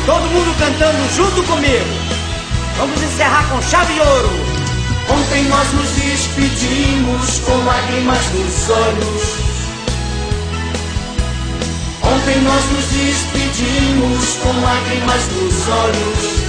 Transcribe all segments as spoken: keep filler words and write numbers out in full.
Todo mundo cantando junto comigo. Vamos encerrar com chave de ouro. Ontem nós nos despedimos com lágrimas nos olhos. Ontem nós nos despedimos com lágrimas nos olhos.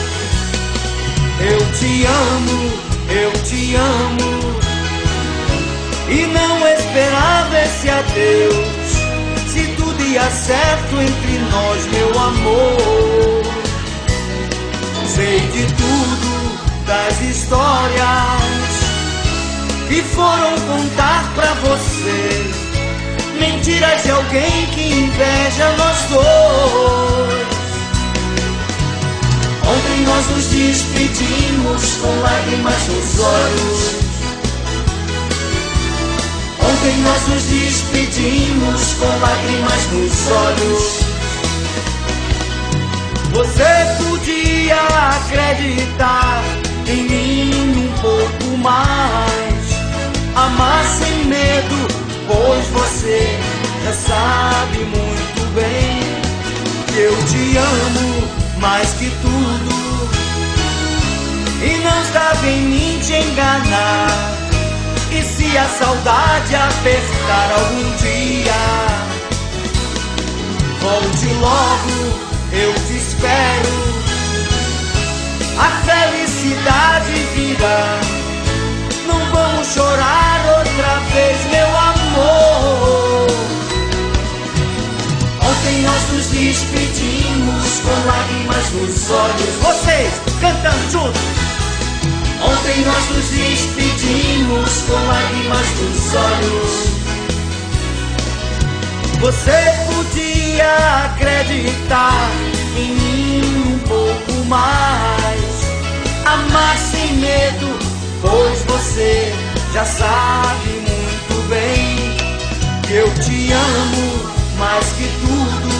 Eu te amo, eu te amo, e não esperava esse adeus. Se tudo ia certo entre nós, meu amor. Sei de tudo, das histórias que foram contar pra você, mentiras de alguém que inveja nós dois. Ontem nós nos despedimos com lágrimas nos olhos. Ontem nós nos despedimos com lágrimas nos olhos. Você podia acreditar em mim um pouco mais, amar sem medo, pois você já sabe muito bem que eu te amo mais que tudo, e não estava em mim te enganar. E se a saudade apertar algum dia, volte logo, eu te espero. A felicidade virá, não vamos chorar outra vez, meu amor. Ontem nós nos despedimos com lágrimas nos olhos. Vocês cantando juntos. Ontem nós nos despedimos com lágrimas nos olhos. Você podia acreditar em mim um pouco mais, amar sem medo, pois você já sabe muito bem que eu te amo mais que tudo,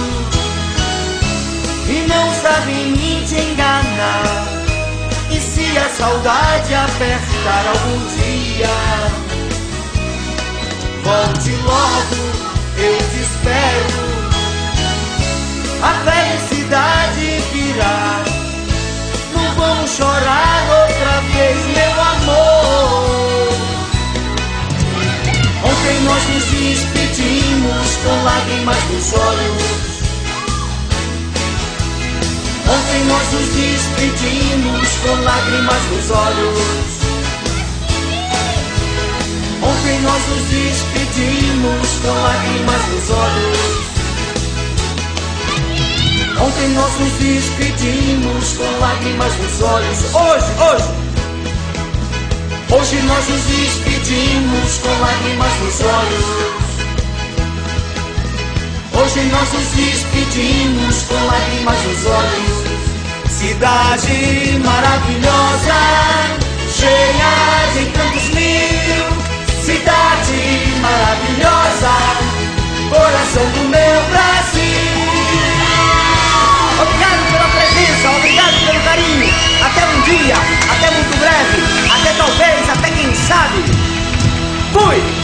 e não sabe em mim te enganar. E se a saudade apertar algum dia, volte logo, eu te espero. A felicidade virá, não vamos chorar outra vez, meu amor. Ontem nós nos despedimos com lágrimas nos olhos. Ontem nós nos despedimos com lágrimas nos olhos. Ontem nós nos despedimos com lágrimas nos olhos. Ontem nós nos despedimos com lágrimas nos olhos. Hoje, hoje, hoje nós nos despedimos com lágrimas nos olhos. Hoje nós nos despedimos com lágrimas nos olhos. Cidade maravilhosa, cheia de encantos mil. Cidade maravilhosa, coração do meu Brasil. Obrigado pela presença, obrigado pelo carinho. Até um dia, até muito breve, até talvez, até quem sabe. Fui!